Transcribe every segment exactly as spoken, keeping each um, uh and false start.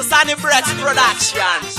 Sunny Brex Productions.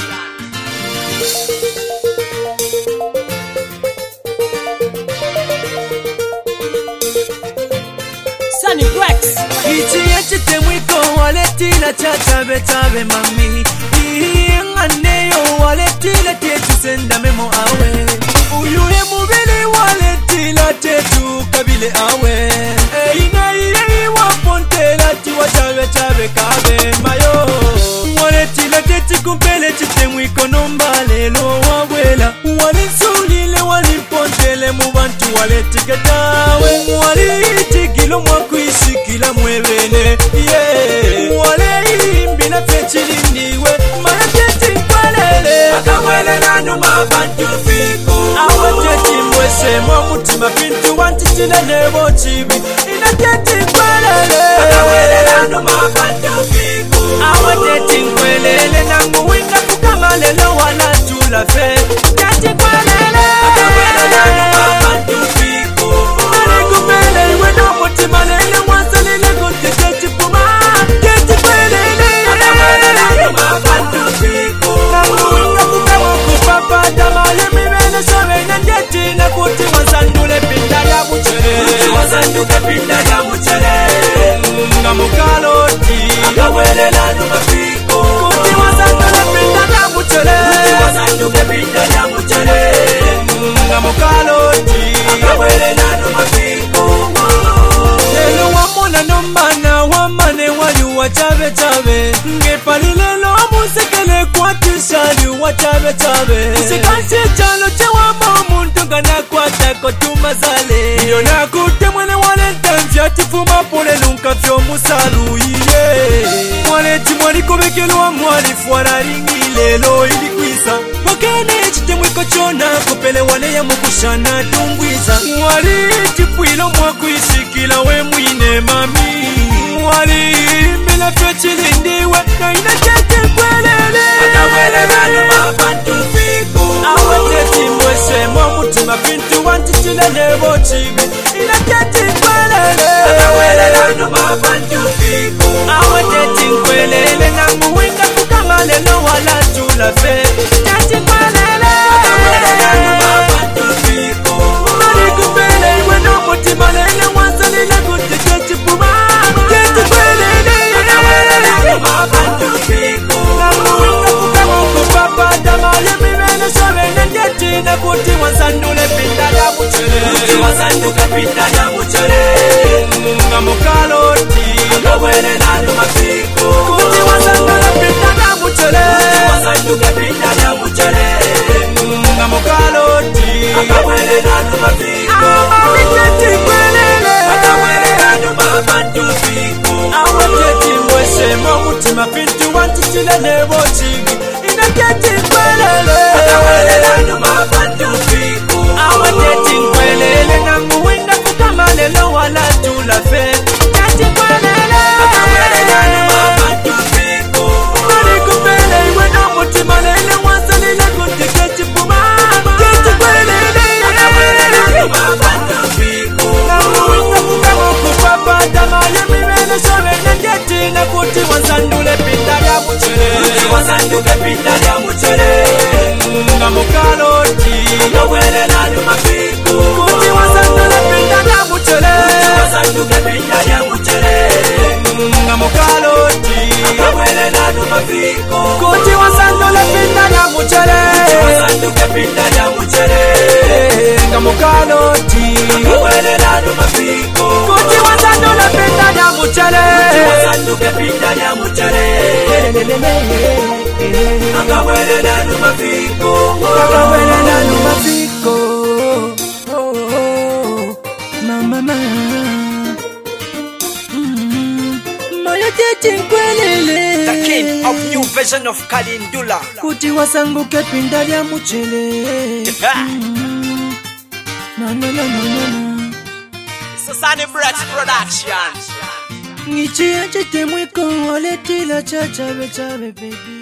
Sunny Brex. Ichi yechi temwiko waletila chatabe tabe mami. Ihi nganeyo waletila tetu senda memo awe. Uyuhe mubili waletila tetu kabile awe. Eina iye wapontela tiwa tabe tabe kabe mayo. Waletila tetu kumpele chitemwiko nombalelo wawela. Walinsulile walimpontele mubantu waletikatawe. Walitikilo mwakuisikila mwebene. Yeah. Waleyimbila fechiliniwe. Maleteti kwalele. Akawele nanu mabantu fiku. Awateti mwese mwamutima pintu wantitile nebo chibi. Inateti kwalele. Akawele nanu mabantu fiku. Awateti kwelele nangu winga kukamalelo wala tula fe. Teti kwalele. Akawele nanu mabantu fiku. Nalikupele iwe no mutima lele mwansalile kuntiteti puma. Teti kwelele. Akawele nanu mabantu fiku. Nangu winga kukawa kupapa tamale mimene shove na teti na kuti wazandule pinda ya muchere. Kuti wazanduke pinda ya muchere. Nga mukaloti. Akawele nanu mafiko. Kuti wazandule pinda ya muchere. Kuti wazanduke pinda ya muchere. Nga mukaloti. Akawele nanu mafiko. Lelo wamona nombana wamane wali wachabe chabe. Ngepalilelo musekele kwa tishali wachabe chabe. Usikansi chalo chewa muntu ngana kwa tako tumazale. Yona kute mwene wale tanzia tifuma pole lunka fyo musalu iye. Mwale timwali kubekelo wa mwali fuara ringi lelo ilikuisa. Wakene chite mwiko chona kupele wane ya mukushana tungwiza. Mwali tipuilo mwakuisikila we mwine mami. Mwali mbila fyo chilindiwe na inachete kwelele. Akawele nanu mabantu fiku. Awateti mwese mwamutima pintu wantitile nebo chibi. Inachete kwelele. Akawele nanu mabantu fiku. Awateti kwelele nangu winga kukamalelo wala tula fe. Teti kwelele. Akawele nanu mabantu fiku. Nalikupele iwe no mutima lele mwansalile kuntiteti puma. Teti kwelele. Akawele nanu mabantu fiku. Nangu winga kukawa kupapa tamale mimene shove na teti na kuti wazandule pinda ya muchere. Kuti wazanduke pinda ya muchere. Nga mukaloti. Akawele nanu mafiko. Kuti wazandule pinda ya muchere. Kuti wazanduke pinda ya muchere. Nga mukaloti. Akawele nanu mafiko. Awateti kwelele. Akawele nanu mabantu fiku. Awateti mwese mwamutima pintu wantitile nebo chibi. Inateti kwelele. Akawele nanu mabantu fiku. Awateti kwelele nangu winga kukamalelo wala tula fe. Teti kwelele. Akawele nanu mabantu fiku. Nalikupele iwe no mutima lele mwansalile kuntiteti puma. Teti kwelele. Akawele nanu mabantu fiku. Nangu winga kukawa kupapa tamale mimene shove na teti na kuti wazandule pinda ya muchere. Kuti wazanduke pinda ya muchere. Nga mukaloti. Akawele nanu mafiko. Kuti wazandule pinda ya muchere. Kuti wazanduke pinda ya muchere. Nga mukaloti. Akawele nanu mafiko. Kuti wazandule pinda ya muchere. Kuti wazanduke pinda ya muchere. Nga mukaloti. Akawele nanu mafiko. Kuti wazandule pinda ya muchere. Kuti wazanduke pinda ya muchere. Akawele nanu mafiko. Akawele nanu mafiko. Oh, oh, oh. Mama mama. Mm. Maleteti kwelele. The king of new version of Kalindula. Kuti wasanguke pinda ya muchele. Mm. Na na na na na. Sunny Brex Productions. Ngichi ya chete mwiko waletila chachabe chabe baby.